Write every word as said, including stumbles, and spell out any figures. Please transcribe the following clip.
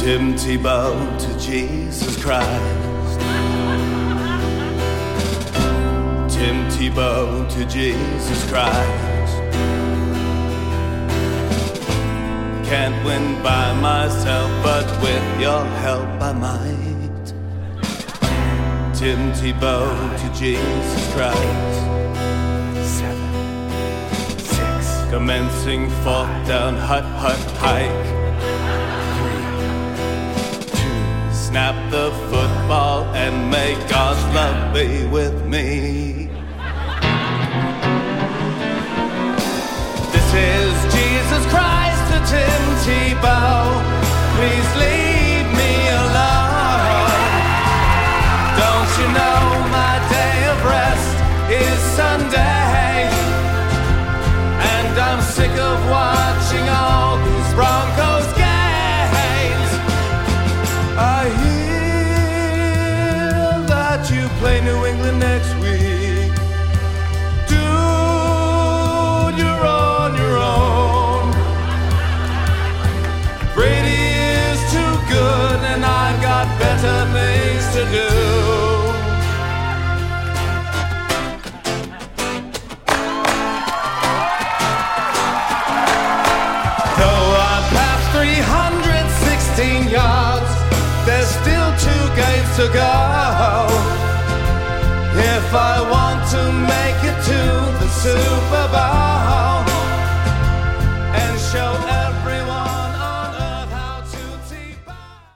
Tim Tebow to Jesus Christ. Tim Tebow to Jesus Christ. Can't win by myself, but with your help I might. Tim Tebow to Jesus Christ. Seven, six, Commencing fourth down, hut, hut, hike. Snap the football and may God's love be with me. This is Jesus Christ to Tim Tebow. Please leave me alone. Don't you know my day of rest is Sunday? And I'm sick of watching all these Broncos games. I hear that you play New England next week. Dude, you're on your own. Brady is too good and I've got better things to do. Though I passed three hundred sixteen yards, there's still two games to go. If I want to make it to the Super Bowl.